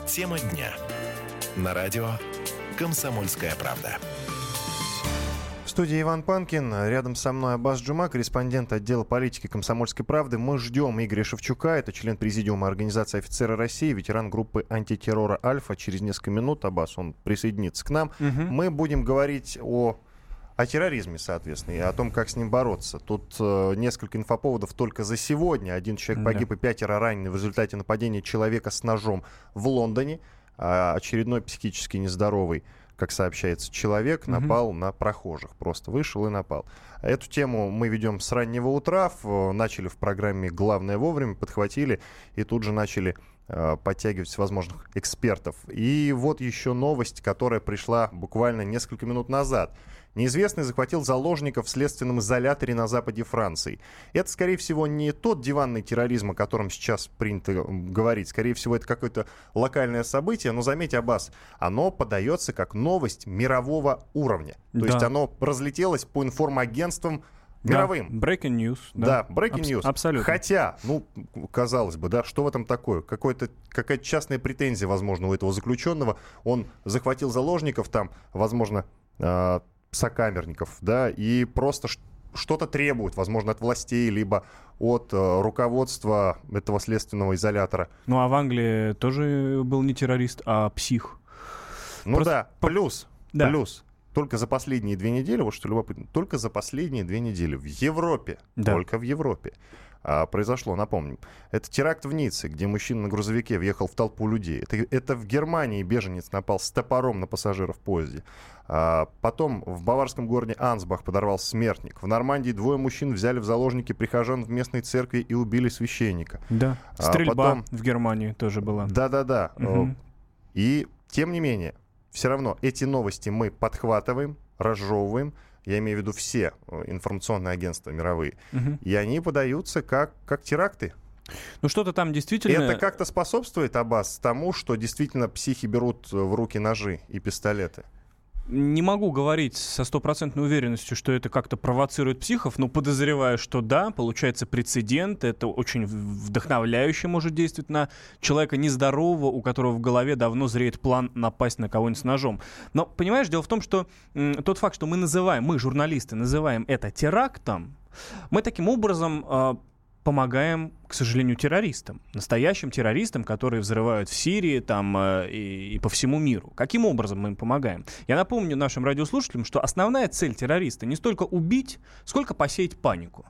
Тема дня. На радио «Комсомольская правда». В студии Иван Панкин, рядом со мной Аббас Джума, корреспондент отдела политики «Комсомольской правды». Мы ждем Игоря Шевчука, это член президиума Организации офицеры России, ветеран группы антитеррора «Альфа». Через несколько минут, Аббас, он присоединится к нам. Мы будем говорить о терроризме, соответственно, и о том, как с ним бороться. Тут несколько инфоповодов только за сегодня. 1 человек погиб и 5 ранены в результате нападения человека с ножом в Лондоне. Очередной психически нездоровый, как сообщается, человек напал на прохожих. Просто вышел и напал. Эту тему мы ведем с раннего утра. Начали в программе «Главное вовремя», подхватили и тут же начали подтягивать всевозможных экспертов. И вот еще новость, которая пришла буквально несколько минут назад. Неизвестный захватил заложников в следственном изоляторе на западе Франции. Это, скорее всего, не тот диванный терроризм, о котором сейчас принято говорить. Скорее всего, это какое-то локальное событие. Но заметь, Аббас, оно подается как новость мирового уровня. То есть оно разлетелось по информагентствам мировым. Breaking news. Да, breaking news. Абсолютно. Хотя, казалось бы, да, что в этом такое? Какая-то частная претензия, возможно, у этого заключенного. Он захватил заложников там, возможно, сокамерников, да, и просто что-то требует, возможно, от властей, либо от руководства этого следственного изолятора. Ну, а в Англии тоже был не террорист, а псих. Плюс. Только за последние 2 недели, вот что любопытно, только за последние 2 недели в Европе, только в Европе, произошло, напомним, это теракт в Ницце, где мужчина на грузовике въехал в толпу людей. Это в Германии беженец напал с топором на пассажира в поезде. Потом в баварском городе Ансбах подорвался смертник. В Нормандии 2 мужчин взяли в заложники прихожан в местной церкви и убили священника. Да, стрельба в Германии тоже была. Да. И тем не менее, все равно эти новости мы подхватываем, разжевываем. Я имею в виду все информационные агентства мировые. И они подаются как теракты. Ну, что-то там действительно... Это как-то способствует, Аббас, тому, что действительно психи берут в руки ножи и пистолеты? Не могу говорить со стопроцентной уверенностью, что это как-то провоцирует психов, но подозреваю, что да, получается прецедент, это очень вдохновляюще может действовать на человека нездорового, у которого в голове давно зреет план напасть на кого-нибудь с ножом. Но, понимаешь, дело в том, что тот факт, что мы, журналисты, называем это терактом, мы таким образом помогаем, к сожалению, террористам, настоящим террористам, которые взрывают в Сирии там, и по всему миру. Каким образом мы им помогаем? Я напомню нашим радиослушателям, что основная цель террориста не столько убить, сколько посеять панику.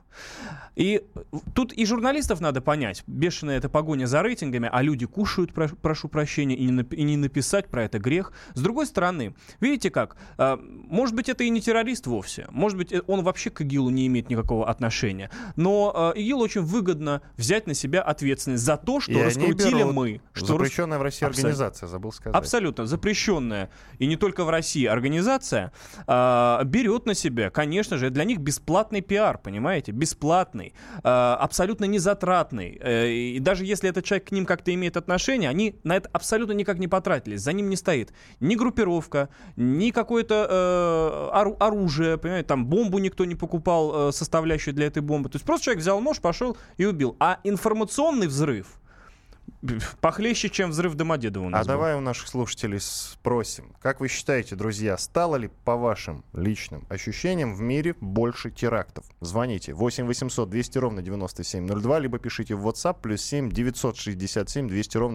И тут и журналистов надо понять. Бешеная эта погоня за рейтингами, а люди кушают, прошу прощения, и не написать про это грех. С другой стороны, видите как? Может быть, это и не террорист вовсе. Может быть, он вообще к ИГИЛу не имеет никакого отношения. Но ИГИЛ очень выгодно взять на себя ответственность за то, что раскрутили мы. Запрещенная в России организация, забыл сказать. Абсолютно. Запрещенная. И не только в России организация берет на себя, конечно же, для них бесплатный пиар, понимаете? Бесплатный. Абсолютно незатратный. И даже если этот человек к ним как-то имеет отношение, они на это абсолютно никак не потратились. За ним не стоит ни группировка, ни какое-то оружие, понимаете? Там бомбу никто не покупал, составляющую для этой бомбы. То есть просто человек взял нож, пошел и убил. А информационный взрыв похлеще, чем взрыв Домодедово у нас был. Давай у наших слушателей спросим. Как вы считаете, друзья, стало ли, по вашим личным ощущениям, в мире больше терактов? Звоните 8 800 200 ровно 9702, либо пишите в WhatsApp +7 967 200 ровно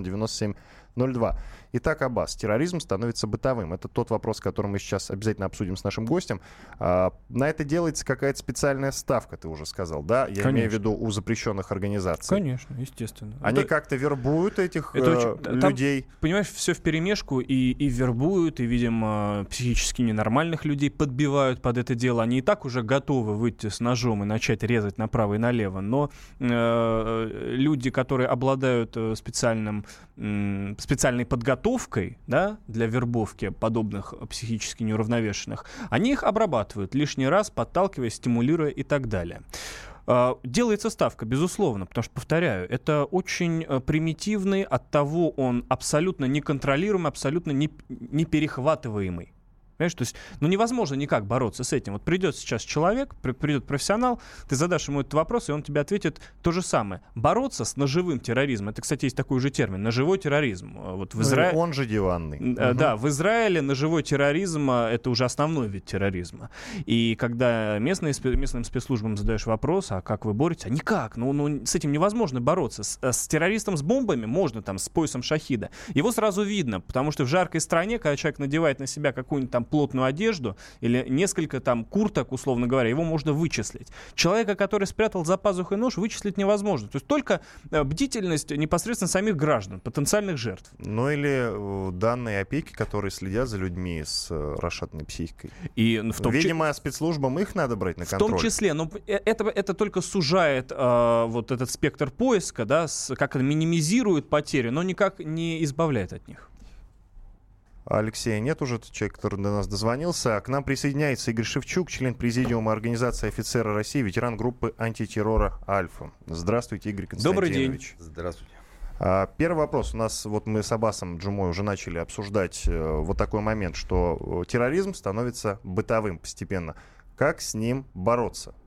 9702. Итак, Аббас, терроризм становится бытовым. Это тот вопрос, который мы сейчас обязательно обсудим с нашим гостем. На это делается какая-то специальная ставка, ты уже сказал, да? Я имею в виду у запрещенных организаций. Конечно, естественно. Они как-то вербуют этих людей? Там, понимаешь, все вперемешку, и вербуют, и, видимо, психически ненормальных людей подбивают под это дело. Они и так уже готовы выйти с ножом и начать резать направо и налево. Но люди, которые обладают специальной подготовкой, да, для вербовки подобных психически неуравновешенных, они их обрабатывают лишний раз, подталкивая, стимулируя и так далее. Делается ставка, безусловно, потому что, повторяю, это очень примитивный, оттого он абсолютно неконтролируемый, абсолютно не перехватываемый Понимаешь, то есть, невозможно никак бороться с этим. Вот придет сейчас человек, придет профессионал, ты задашь ему этот вопрос, и он тебе ответит то же самое. Бороться с ножевым терроризмом, это, кстати, есть такой же термин, ножевой терроризм. Вот в Израиле... Он же диванный. Да, в Израиле ножевой терроризм — это уже основной вид терроризма. И когда местным спецслужбам задаешь вопрос, а как вы боретесь? А никак, с этим невозможно бороться. С террористом с бомбами можно, там, с поясом шахида. Его сразу видно, потому что в жаркой стране, когда человек надевает на себя какую-нибудь там плотную одежду или несколько там курток, условно говоря, его можно вычислить. Человека, который спрятал за пазухой нож, вычислить невозможно. То есть только бдительность непосредственно самих граждан, потенциальных жертв. Ну или данные опеки, которые следят за людьми с расшатанной психикой. И видимо, спецслужбам их надо брать на контроль. В том числе, но это только сужает вот этот спектр поиска, да, как минимизирует потери, но никак не избавляет от них. Алексея нет уже, человек, который до нас дозвонился. К нам присоединяется Игорь Шевчук, член президиума Организации офицеры России, ветеран группы антитеррора «Альфа». Здравствуйте, Игорь Константинович. Добрый день. Здравствуйте. Первый вопрос. У нас, вот мы с Аббасом Джумой уже начали обсуждать вот такой момент, что терроризм становится бытовым постепенно. Как с ним бороться?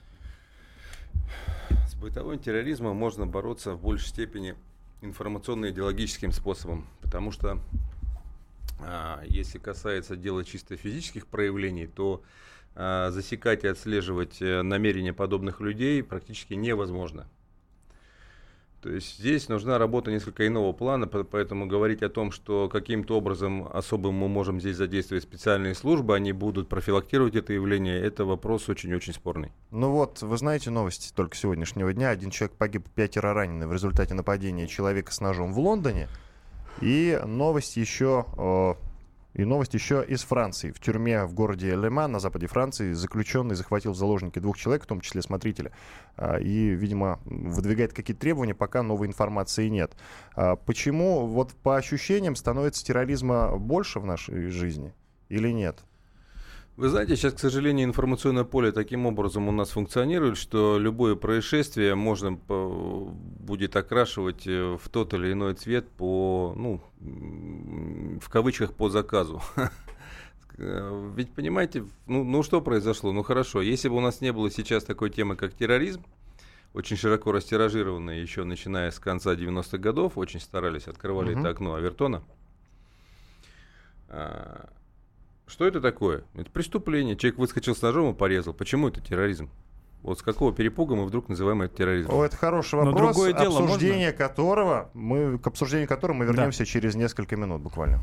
С бытовым терроризмом можно бороться в большей степени информационно-идеологическим способом, потому что если касается дела чисто физических проявлений, то засекать и отслеживать намерения подобных людей практически невозможно. То есть здесь нужна работа несколько иного плана, поэтому говорить о том, что каким-то образом особым мы можем здесь задействовать специальные службы, они будут профилактировать это явление, это вопрос очень-очень спорный. Ну вот, вы знаете новости только сегодняшнего дня. 1 человек погиб, 5 ранены в результате нападения человека с ножом в Лондоне. И новость еще из Франции. В тюрьме в городе Ле-Ман на западе Франции заключенный захватил в заложники 2 человек, в том числе смотрителя. И, видимо, выдвигает какие-то требования, пока новой информации нет. Почему, вот по ощущениям, становится терроризма больше в нашей жизни или нет? Вы знаете, сейчас, к сожалению, информационное поле таким образом у нас функционирует, что любое происшествие можно будет окрашивать в тот или иной цвет по, в кавычках, по заказу. Ведь, понимаете, что произошло? Ну хорошо, если бы у нас не было сейчас такой темы, как терроризм, очень широко растиражированной еще начиная с конца 90-х годов, очень старались, открывали это окно Авертона. Что это такое? Это преступление. Человек выскочил с ножом и порезал. Почему это терроризм? Вот с какого перепуга мы вдруг называем это терроризмом? Это хороший вопрос, другое дело, к обсуждению которого мы вернемся через несколько минут буквально.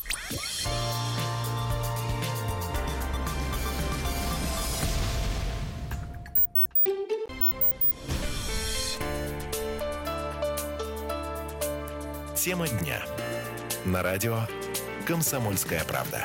Тема дня. На радио «Комсомольская правда».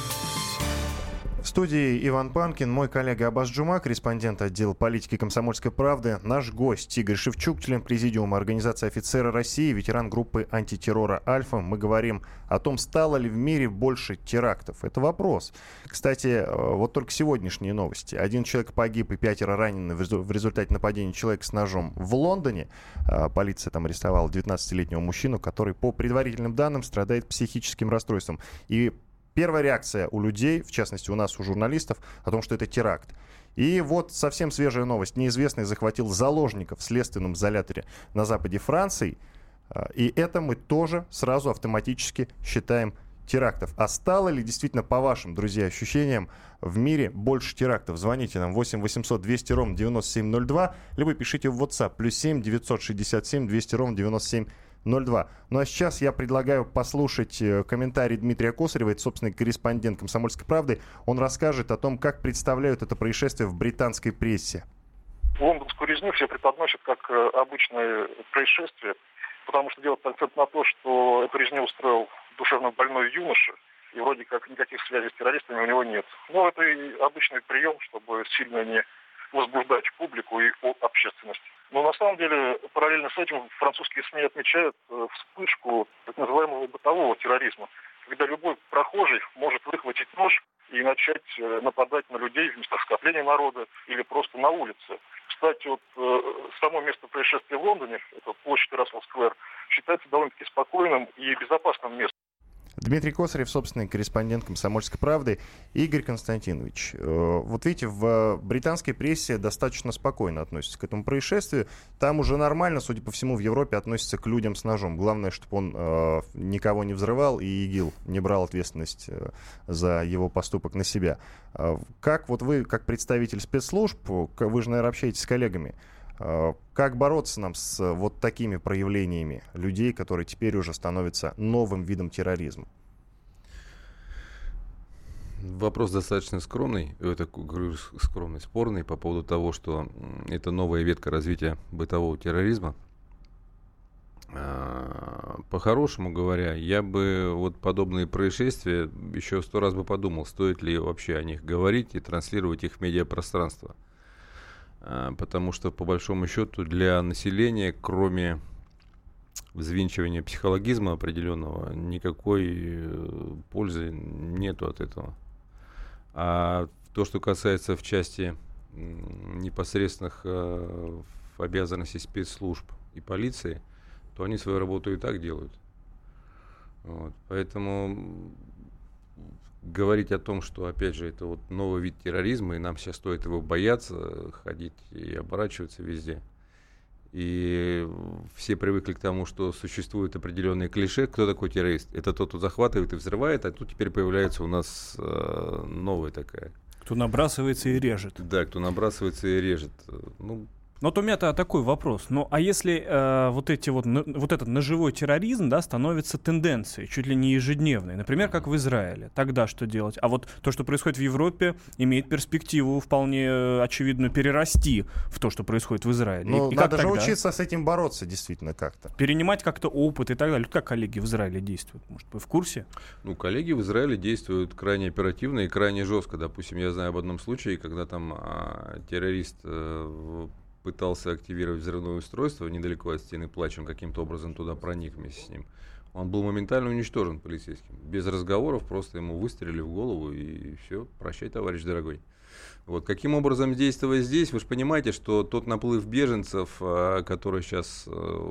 В студии Иван Панкин, мой коллега Аббас Джума, корреспондент отдела политики «Комсомольской правды». Наш гость Игорь Шевчук, член президиума Организации офицеры России, ветеран группы антитеррора «Альфа». Мы говорим о том, стало ли в мире больше терактов. Это вопрос. Кстати, вот только сегодняшние новости. 1 человек погиб и 5 ранены в результате нападения человека с ножом в Лондоне. Полиция там арестовала 19-летнего мужчину, который, по предварительным данным, страдает психическим расстройством. И первая реакция у людей, в частности у нас, у журналистов, о том, что это теракт. И вот совсем свежая новость. Неизвестный захватил заложников в следственном изоляторе на западе Франции. И это мы тоже сразу автоматически считаем терактов. А стало ли действительно, по вашим, друзья, ощущениям, в мире больше терактов? Звоните нам 8 800 200 ровно 9702, либо пишите в WhatsApp +7 967 200 ровно 9702. Ну а сейчас я предлагаю послушать комментарий Дмитрия Косарева, это, собственно, корреспондент «Комсомольской правды». Он расскажет о том, как представляют это происшествие в британской прессе. Лондонскую резню все преподносят как обычное происшествие, потому что делают акцент на то, что эту резню устроил душевно больной юноша, и вроде как никаких связей с террористами у него нет. Но это и обычный прием, чтобы сильно не возбуждать публику и общественность. Но на самом деле, параллельно с этим, французские СМИ отмечают вспышку так называемого бытового терроризма, когда любой прохожий может выхватить нож и начать нападать на людей в местах скопления народа или просто на улице. Кстати, вот само место происшествия в Лондоне, это площадь Рассел-сквер, считается довольно-таки спокойным и безопасным местом. Дмитрий Косарев, собственный корреспондент «Комсомольской правды». Игорь Константинович, вот видите, в британской прессе достаточно спокойно относятся к этому происшествию. Там уже нормально, судя по всему, в Европе относятся к людям с ножом. Главное, чтобы он никого не взрывал и ИГИЛ не брал ответственность за его поступок на себя. Как вот вы, как представитель спецслужб, вы же, наверное, общаетесь с коллегами, как бороться нам с вот такими проявлениями людей, которые теперь уже становятся новым видом терроризма? Вопрос достаточно скромный, скромный, спорный по поводу того, что это новая ветка развития бытового терроризма. По-хорошему говоря, я бы вот подобные происшествия еще 100 раз бы подумал, стоит ли вообще о них говорить и транслировать их в медиапространство. Потому что, по большому счету, для населения, кроме взвинчивания психологизма определенного, никакой пользы нету от этого. А то, что касается в части непосредственных обязанностей спецслужб и полиции, то они свою работу и так делают. Вот. Поэтому говорить о том, что, опять же, это вот новый вид терроризма, и нам сейчас стоит его бояться, ходить и оборачиваться везде. И все привыкли к тому, что существует определенные клише. Кто такой террорист? Это тот, кто захватывает и взрывает, а тут теперь появляется у нас новая такая. Кто набрасывается и режет. Да, кто набрасывается и режет. Но вот у меня-то такой вопрос. Ну, а если вот этот ножевой терроризм, да, становится тенденцией, чуть ли не ежедневной, например, как в Израиле, тогда что делать? А вот то, что происходит в Европе, имеет перспективу вполне очевидно перерасти в то, что происходит в Израиле. Ну, и надо как же тогда? учиться с этим бороться действительно как-то. Перенимать как-то опыт и так далее. Как коллеги в Израиле действуют? Может, вы в курсе? Ну, коллеги в Израиле действуют крайне оперативно и крайне жестко. Допустим, я знаю об одном случае, когда там террорист пытался активировать взрывное устройство недалеко от стены плача, он каким-то образом туда проник вместе с ним. Он был моментально уничтожен полицейским. Без разговоров, просто ему выстрелили в голову, и все, прощай, товарищ дорогой. Вот. Каким образом действовать здесь? Вы же понимаете, что тот наплыв беженцев, который сейчас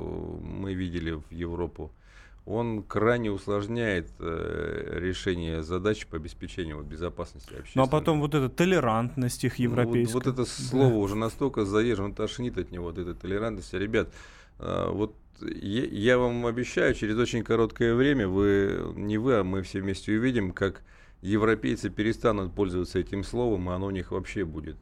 мы видели в Европу, он крайне усложняет решение задач по обеспечению безопасности общественной. Ну, а потом вот эта толерантность их европейская. Вот это слово уже настолько заезжено, тошнит от него, вот эта толерантность. Ребят, вот я вам обещаю, через очень короткое время а мы все вместе увидим, как европейцы перестанут пользоваться этим словом, и оно у них вообще будет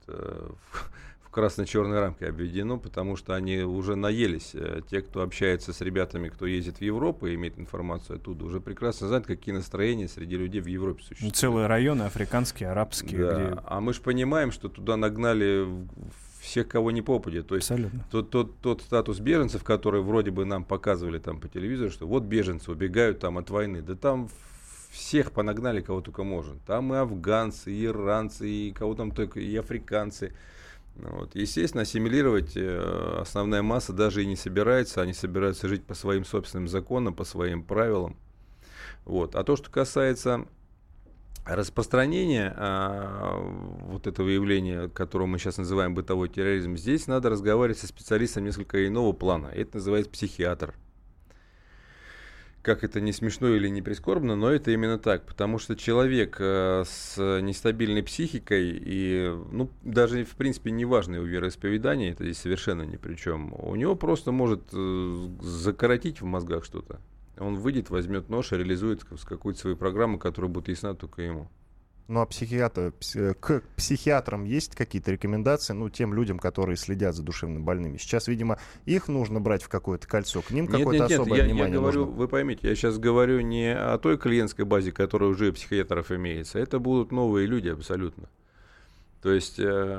в красно-черной рамке обведено, потому что они уже наелись. Те, кто общается с ребятами, кто ездит в Европу и имеет информацию оттуда, уже прекрасно знают, какие настроения среди людей в Европе существуют. Целые районы африканские, арабские. Да. Где... А мы же понимаем, что туда нагнали всех, кого не попадя. То есть тот статус беженцев, который вроде бы нам показывали там по телевизору, что вот беженцы убегают там от войны. Да там всех понагнали, кого только можно. Там и афганцы, и иранцы, и кого там только, и африканцы. Вот. Естественно, ассимилировать основная масса даже и не собирается. Они собираются жить по своим собственным законам, по своим правилам. Вот. А то, что касается распространения вот этого явления, которое мы сейчас называем бытовой терроризм, здесь надо разговаривать со специалистом несколько иного плана. Это называется психиатр. Как это не смешно или не прискорбно, но это именно так, потому что человек с нестабильной психикой и, даже в принципе неважно его вероисповедание, это здесь совершенно ни при чем, у него просто может закоротить в мозгах что-то. Он выйдет, возьмет нож и реализует какую-то свою программу, которая будет ясна только ему. Ну а к психиатрам есть какие-то рекомендации, тем людям, которые следят за душевно больными? Сейчас, видимо, их нужно брать в какое-то кольцо, к ним какое-то особое внимание я говорю, нужно. Вы поймите, я сейчас говорю не о той клиентской базе, которая уже у психиатров имеется, это будут новые люди абсолютно. То есть,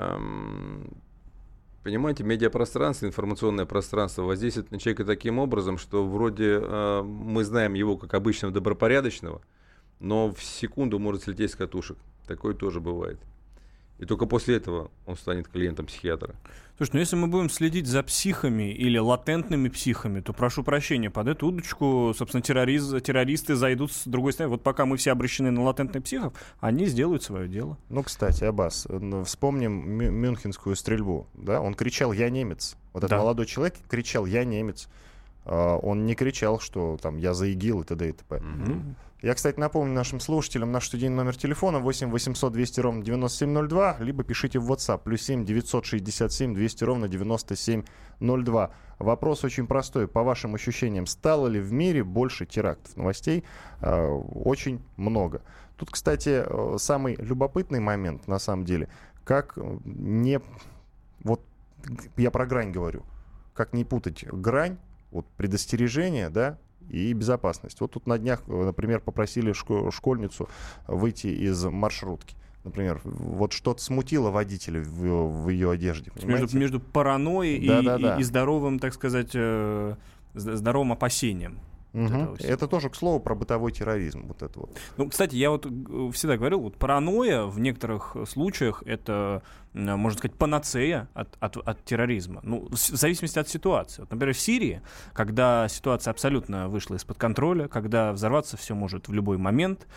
понимаете, медиапространство, информационное пространство воздействует на человека таким образом, что вроде мы знаем его как обычного добропорядочного, но в секунду может слететь с катушек. Такое тоже бывает. И только после этого он станет клиентом психиатра. Слушай, если мы будем следить за психами или латентными психами, то, прошу прощения, под эту удочку, собственно, террористы зайдут с другой стороны. Вот пока мы все обращены на латентных психов, они сделают свое дело. Кстати, Аббас, вспомним мюнхенскую стрельбу. Да? Он кричал «Я немец». Вот этот молодой человек кричал «Я немец». Он не кричал, что там «Я за ИГИЛ» и т.д. и т.п. Я, кстати, напомню нашим слушателям наш студийный номер телефона 8 800 200 ровно 9702, либо пишите в WhatsApp +7 967 200 ровно 9702. Вопрос очень простой. По вашим ощущениям, стало ли в мире больше терактов? Новостей очень много. Тут, кстати, самый любопытный момент, на самом деле, как не... Вот я про грань говорю. Как не путать грань, вот предостережение, да, и безопасность. Вот тут на днях, например, попросили школьницу выйти из маршрутки. Например, вот что-то смутило водителя в ее одежде. Между паранойей и здоровым, так сказать, здоровым опасением. Угу. Это тоже, к слову, про бытовой терроризм. Вот это вот. Ну, кстати, я вот всегда говорил, вот паранойя в некоторых случаях это, можно сказать, панацея от терроризма. Ну, в зависимости от ситуации. Вот, например, в Сирии, когда ситуация абсолютно вышла из-под контроля, когда взорваться все может в любой момент,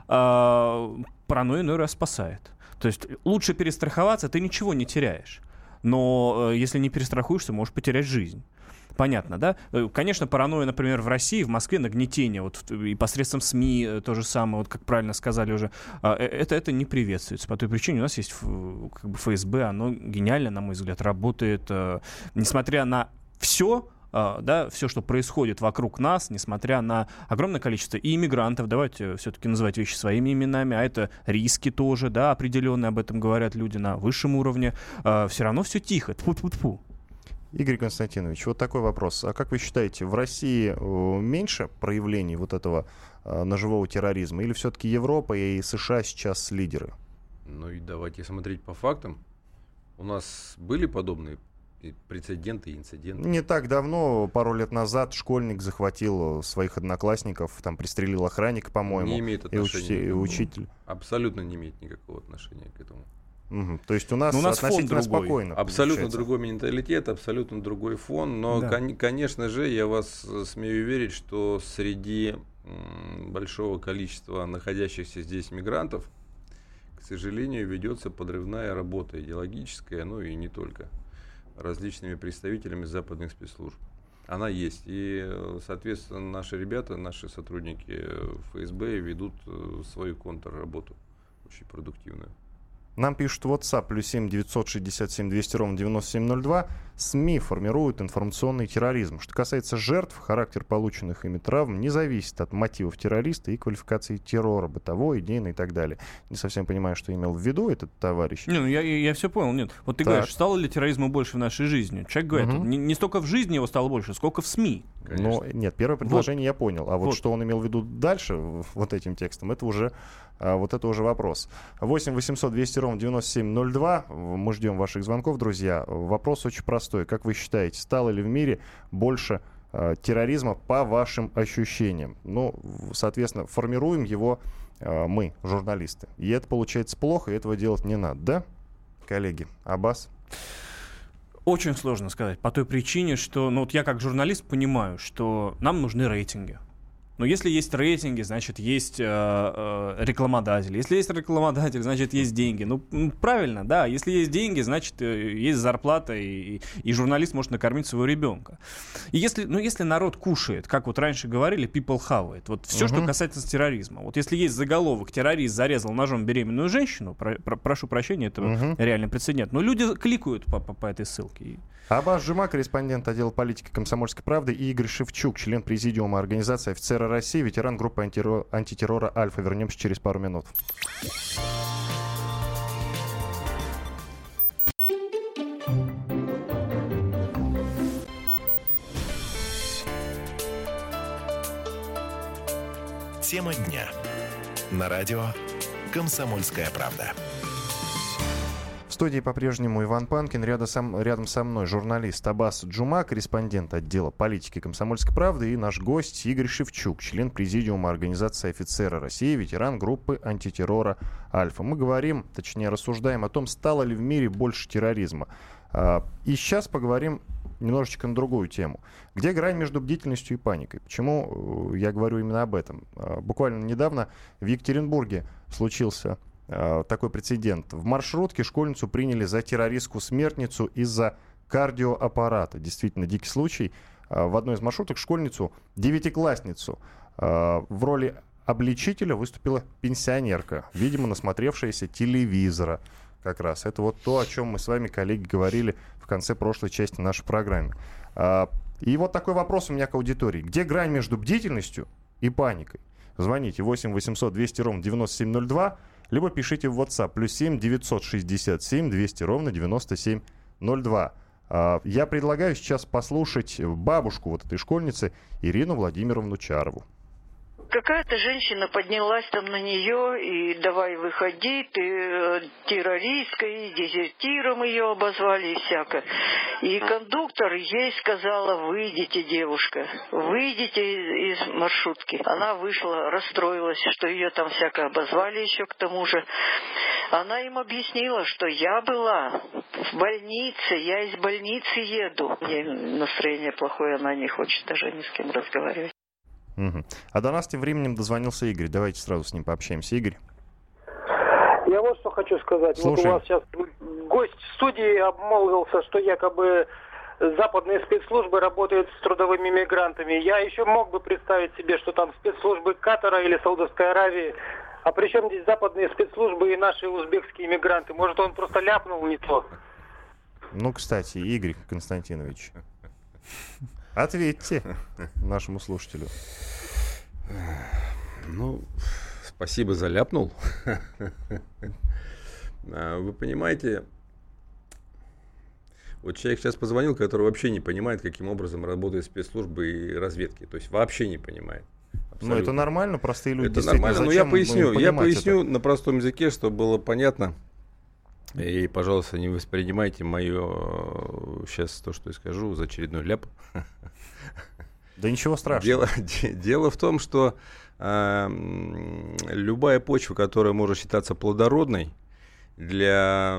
паранойя иной раз спасает. То есть лучше перестраховаться, ты ничего не теряешь. Но если не перестрахуешься, можешь потерять жизнь. Понятно, да? Конечно, паранойя, например, в России, в Москве, нагнетение, вот и посредством СМИ то же самое, вот как правильно сказали уже, это не приветствуется. По той причине у нас есть как бы ФСБ, оно гениально, на мой взгляд, работает, несмотря на все, да, все, что происходит вокруг нас, несмотря на огромное количество и иммигрантов, давайте все-таки называть вещи своими именами, а это риски тоже, да, определенные, об этом говорят люди на высшем уровне, все равно все тихо, тьфу-тьфу-тьфу. Игорь Константинович, вот такой вопрос. А как вы считаете, в России меньше проявлений вот этого ножевого терроризма? Или все-таки Европа и США сейчас лидеры? Ну и давайте смотреть по фактам. У нас были подобные прецеденты и инциденты? Не так давно, пару лет назад, школьник захватил своих одноклассников, там пристрелил охранника, по-моему. Не имеет отношения. И учитель. Абсолютно не имеет никакого отношения к этому. Угу. То есть у нас относительно спокойно. Абсолютно другой менталитет, абсолютно другой фон. Но, да, конечно же, я вас смею верить, что среди большого количества находящихся здесь мигрантов, к сожалению, ведется подрывная работа идеологическая, ну и не только, различными представителями западных спецслужб. Она есть. И, соответственно, наши ребята, наши сотрудники ФСБ ведут свою контрработу очень продуктивную. Нам пишут в WhatsApp +7 967 200 ровно 9702. СМИ формируют информационный терроризм. Что касается жертв, характер полученных ими травм не зависит от мотивов террориста и квалификации террора, бытовой, идейный и так далее. Не совсем понимаю, что имел в виду этот товарищ. Не, ну я все понял. Нет. Вот ты говоришь, стало ли терроризма больше в нашей жизни? Человек говорит, не столько в жизни его стало больше, сколько в СМИ. Ну, нет, первое предложение я понял. А вот что он имел в виду дальше, вот этим текстом, это уже вопрос. 8 800 200 ровно 9702. Мы ждем ваших звонков, друзья. Вопрос очень простой. Как вы считаете, стало ли в мире больше терроризма по вашим ощущениям? Ну, соответственно, формируем его мы, журналисты. И это получается плохо, и этого делать не надо, да, коллеги? Аббас? Очень сложно сказать. По той причине, что вот я как журналист понимаю, что нам нужны рейтинги. Но если есть рейтинги, значит, есть рекламодатель. Если есть рекламодатель, значит, есть деньги. Ну, правильно, да. Если есть деньги, значит, есть зарплата, и журналист может накормить своего ребенка. И если народ кушает, как вот раньше говорили, people have it. Вот все, что касается терроризма. Вот если есть заголовок «Террорист зарезал ножом беременную женщину», прошу прощения, это реальный прецедент. Но люди кликают по этой ссылке. Аббас Джума, корреспондент отдела политики «Комсомольской правды», и Игорь Шевчук, член президиума организации «Офицеры России», ветеран группы антитеррора «Альфа». Вернемся через пару минут. Тема дня. На радио «Комсомольская правда». В студии по-прежнему Иван Панкин. Рядом со мной журналист Аббас Джума, корреспондент отдела политики «Комсомольской правды», и наш гость Игорь Шевчук, член президиума организации «Офицеры России», ветеран группы антитеррора «Альфа». Мы говорим, точнее рассуждаем о том, стало ли в мире больше терроризма. И сейчас поговорим немножечко на другую тему. Где грань между бдительностью и паникой? Почему я говорю именно об этом? Буквально недавно в Екатеринбурге случился такой прецедент. В маршрутке школьницу приняли за террористку-смертницу из-за кардиоаппарата. Действительно дикий случай. В одной из маршруток школьницу, девятиклассницу, в роли обличителя выступила пенсионерка, видимо, насмотревшаяся телевизора. Как раз. Это вот то, о чем мы с вами, коллеги, говорили в конце прошлой части нашей программы. И вот такой вопрос у меня к аудитории. Где грань между бдительностью и паникой? Звоните 8 800 200 ровно 9702, либо пишите в WhatsApp +7 967 200 ровно 9702. Я предлагаю сейчас послушать бабушку вот этой школьницы Ирину Владимировну Чарову. Какая-то женщина поднялась там на нее и давай выходи, ты террористка, и дезертиром ее обозвали и всякое. И кондуктор ей сказала: выйдите, девушка, выйдите из маршрутки. Она вышла, расстроилась, что ее там всякое обозвали еще к тому же. Она им объяснила, что я была в больнице, я из больницы еду. Ей настроение плохое, она не хочет даже ни с кем разговаривать. Угу. А до нас тем временем дозвонился Игорь. Давайте сразу с ним пообщаемся. Игорь. Я вот что хочу сказать. Слушаем. Вот у вас сейчас гость в студии обмолвился, что якобы западные спецслужбы работают с трудовыми мигрантами. Я еще мог бы представить себе, что там спецслужбы Катара или Саудовской Аравии. А при чем здесь западные спецслужбы и наши узбекские мигранты? Может, он просто ляпнул не то? Ну, кстати, Игорь Константинович, ответьте нашему слушателю. Ну, спасибо за ляпнул. Вы понимаете, вот человек сейчас позвонил, который вообще не понимает, каким образом работают спецслужбы и разведки. То есть вообще не понимает. Абсолютно. Ну, это нормально, простые люди. Это нормально, но я поясню это? На простом языке, чтобы было понятно. И, пожалуйста, не воспринимайте мое сейчас то, что я скажу, за очередной ляп. Да ничего страшного. Дело в том, что любая почва, которая может считаться плодородной для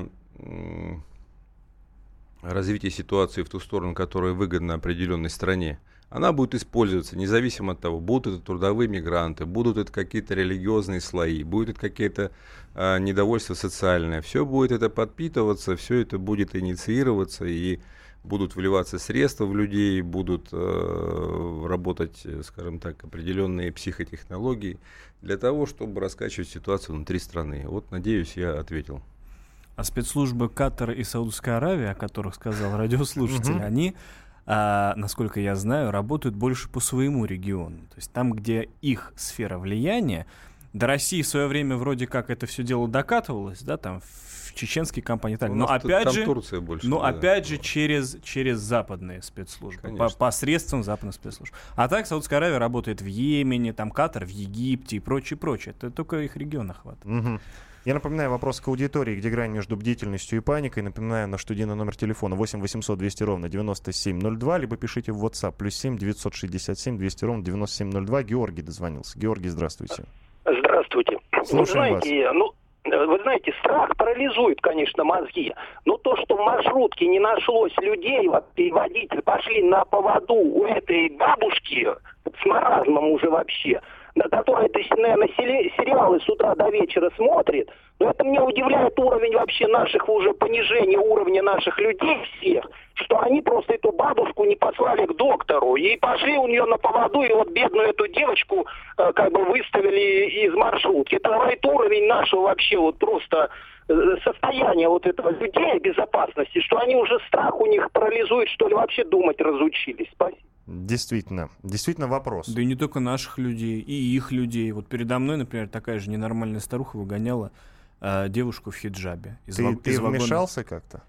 развития ситуации в ту сторону, которая выгодна определенной стране, она будет использоваться, независимо от того, будут это трудовые мигранты, будут это какие-то религиозные слои, будет это какие-то недовольство социальное. Все будет это подпитываться, все это будет инициироваться, и будут вливаться средства в людей, будут работать, скажем так, определенные психотехнологии для того, чтобы раскачивать ситуацию внутри страны. Вот, надеюсь, я ответил. А спецслужбы Катара и Саудовской Аравии, о которых сказал радиослушатель, они, насколько я знаю, работают больше по своему региону. То есть там, где их сфера влияния, до России в свое время вроде как это все дело докатывалось, да, там в чеченские компании и так далее. Но опять же, Турция больше, через западные спецслужбы, посредством западных спецслужб. А так Саудовская Аравия работает в Йемене, там Катар в Египте и прочее. Это только их регион охватывает. Угу. Я напоминаю вопрос к аудитории, где грань между бдительностью и паникой. Напоминаю, наш студийный номер телефона 8 800 200 ровно 9702, либо пишите в WhatsApp +7 967 200 ровно 9702. Георгий дозвонился. Георгий, здравствуйте. Здравствуйте. Слушаем вас. Вы знаете, страх парализует, конечно, мозги. Но то, что в маршрутке не нашлось людей, и водители пошли на поводу у этой бабушки с маразмом уже вообще, которая, наверное, сериалы с утра до вечера смотрит, но это меня удивляет уровень вообще наших уже понижения уровня наших людей всех, что они просто эту бабушку не послали к доктору и пошли у нее на поводу, и вот бедную эту девочку как бы выставили из маршрутки. Это говорит уровень нашего вообще вот просто состояния вот этого людей безопасности, что они уже страх у них парализует, что ли, вообще думать разучились. Спасибо. Действительно вопрос. Да и не только наших людей, и их людей. Вот передо мной, например, такая же ненормальная старуха выгоняла девушку в хиджабе. Ты вмешался как-то?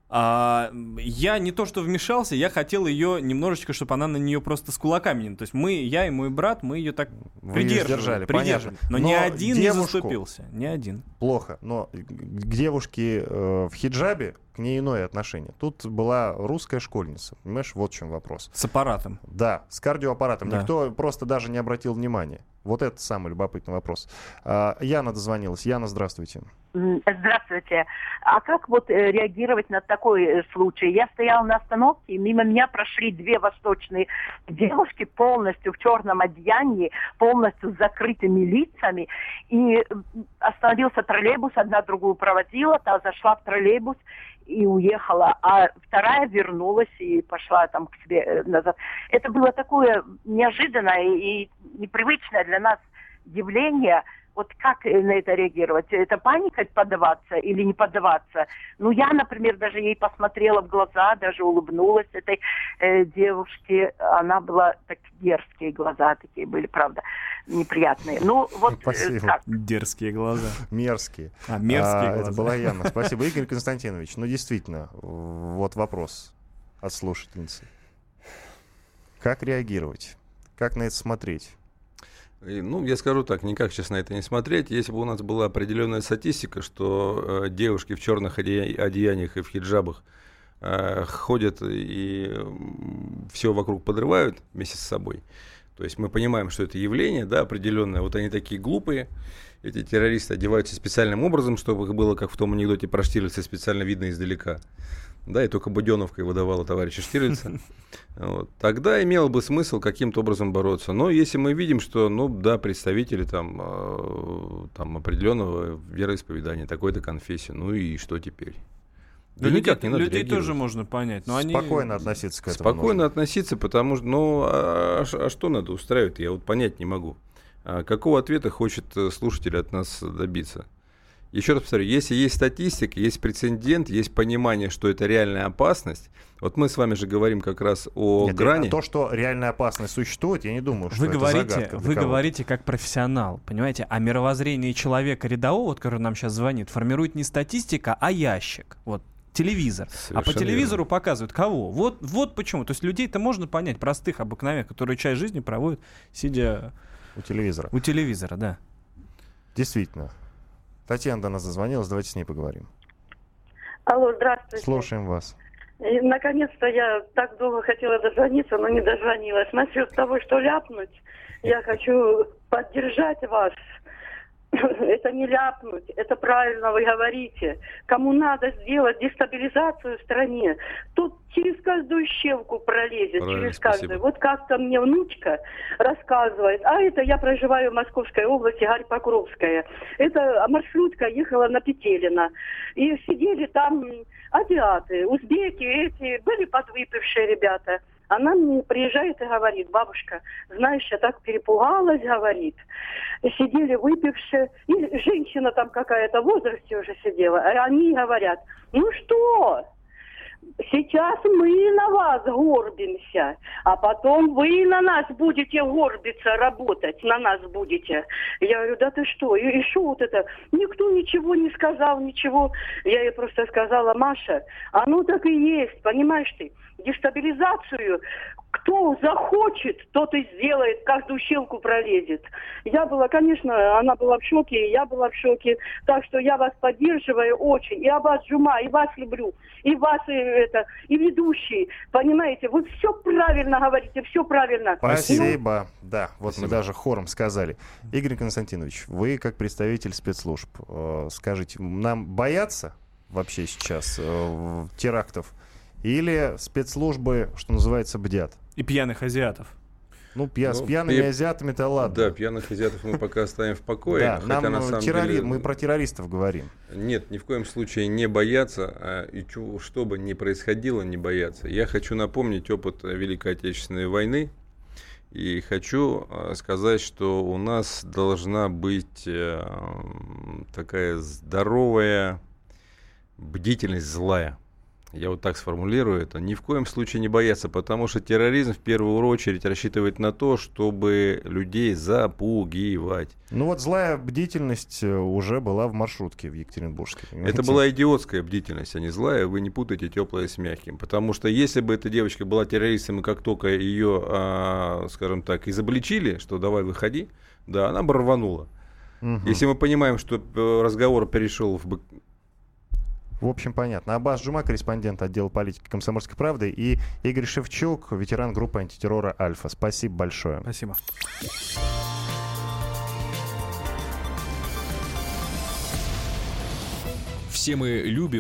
Я не то что вмешался, я хотел ее немножечко, чтобы она на нее просто с кулаками. То есть я и мой брат, мы ее так придерживали. Но ни один не заступился. Ни один. Плохо. Но к девушке в хиджабе к ней иное отношение. Тут была русская школьница. Понимаешь, вот в чем вопрос. С аппаратом. Да, с кардиоаппаратом. Да. Никто просто даже не обратил внимания. Вот это самый любопытный вопрос. Яна дозвонилась. Яна, здравствуйте. Здравствуйте. А как вот реагировать на такой случай? Я стояла на остановке, и мимо меня прошли две восточные девушки полностью в черном одеянии, полностью с закрытыми лицами. И остановился троллейбус, одна другую проводила, та зашла в троллейбус и уехала, а вторая вернулась и пошла там к себе назад. Это было такое неожиданное и непривычное для нас явление, вот как на это реагировать? Это паникой поддаваться или не поддаваться? Ну, я, например, даже ей посмотрела в глаза, даже улыбнулась этой девушке. Она была, так дерзкие глаза такие были, правда, неприятные. Ну, вот как? Дерзкие глаза. Мерзкие. Мерзкие глаза. Это была Яна. Спасибо, Игорь Константинович. Ну, действительно, вот вопрос от слушательницы. Как реагировать? Как на это смотреть? Ну, я скажу так, никак сейчас на это не смотреть. Если бы у нас была определенная статистика, что девушки в черных одеяниях и в хиджабах ходят и все вокруг подрывают вместе с собой, то есть мы понимаем, что это явление, да, определенное. Вот они такие глупые, эти террористы одеваются специальным образом, чтобы их было, как в том анекдоте про Штирлица, специально видно издалека. Да, и только Буденовка выдавала товарища Штирлица. Вот. Тогда имело бы смысл каким-то образом бороться. Но если мы видим, что, ну да, представители там определенного вероисповедания, такой-то конфессии, ну и что теперь? Да никак не надо людей реагировать. тоже можно понять. Но Спокойно относиться к этому. Спокойно относиться, потому что, ну, а что надо устраивать, я вот понять не могу. Какого ответа хочет слушатель от нас добиться? Еще раз повторю, если есть статистика, есть прецедент, есть понимание, что это реальная опасность, вот мы с вами же говорим как раз о грани. То, что реальная опасность существует, я не думаю, что вы это загадка. Вы говорите как профессионал, понимаете? А мировоззрение человека рядового, вот, который нам сейчас звонит, формирует не статистика, а ящик. Вот. Телевизор. Совершенно а по телевизору верно. Показывают кого? Вот почему. То есть людей-то можно понять, простых, обыкновенных, которые часть жизни проводят, сидя у телевизора. У телевизора, да. Действительно. Татьяна до нас дозвонилась, давайте с ней поговорим. Алло, здравствуйте. Слушаем вас. И, наконец-то я так долго хотела дозвониться, но не дозвонилась. Насчет того, что ляпнуть, я хочу поддержать вас. Это не ляпнуть, это правильно вы говорите. Кому надо сделать дестабилизацию в стране, тот через каждую щелку пролезет, правильно, через каждую. спасибо. Вот как-то мне внучка рассказывает, а это я проживаю в Московской области, Гарь-Покровская. Это маршрутка ехала на Петелино. И сидели там азиаты, узбеки, эти, были подвыпившие ребята. Она мне приезжает и говорит: бабушка, знаешь, я так перепугалась, говорит. Сидели выпившие, и женщина там какая-то в возрасте уже сидела. А они говорят: ну что, сейчас мы на вас горбимся, а потом вы на нас будете горбиться, работать, на нас будете. Я говорю: да ты что? И что вот это? Никто ничего не сказал, ничего. Я ей просто сказала: Маша, оно так и есть, понимаешь ты? Дестабилизацию кто захочет, тот и сделает, каждую щелку пролезет. Я была, конечно, она была в шоке, и я была в шоке. Так что я вас поддерживаю очень. И Аббас Джума, и вас люблю, и вас, и ведущий. Понимаете, вы все правильно говорите, все правильно. Спасибо. Да, вот Спасибо. мы даже хором сказали. Игорь Константинович, вы как представитель спецслужб, скажите, нам бояться вообще сейчас терактов? Или спецслужбы, что называется, бдят? И пьяных азиатов. Ну, с пьяными азиатами-то ладно. Да, пьяных азиатов мы пока оставим в покое. Да, хотя, нам на самом деле, мы про террористов говорим. Нет, ни в коем случае не бояться, и что бы ни происходило, не бояться. Я хочу напомнить опыт Великой Отечественной войны, и хочу сказать, что у нас должна быть такая здоровая бдительность злая. Я вот так сформулирую это. Ни в коем случае не бояться, потому что терроризм в первую очередь рассчитывает на то, чтобы людей запугивать. Ну вот злая бдительность уже была в маршрутке в Екатеринбургске. Понимаете? Это была идиотская бдительность, а не злая. Вы не путайте теплое с мягким. Потому что если бы эта девочка была террористом, и как только ее, скажем так, изобличили, что давай выходи, да, она бы рванула. Угу. Если мы понимаем, что разговор перешел В общем, понятно. Аббас Джума, корреспондент отдела политики «Комсомольской правды», и Игорь Шевчук, ветеран группы антитеррора «Альфа». Спасибо большое. Спасибо. Все мы любим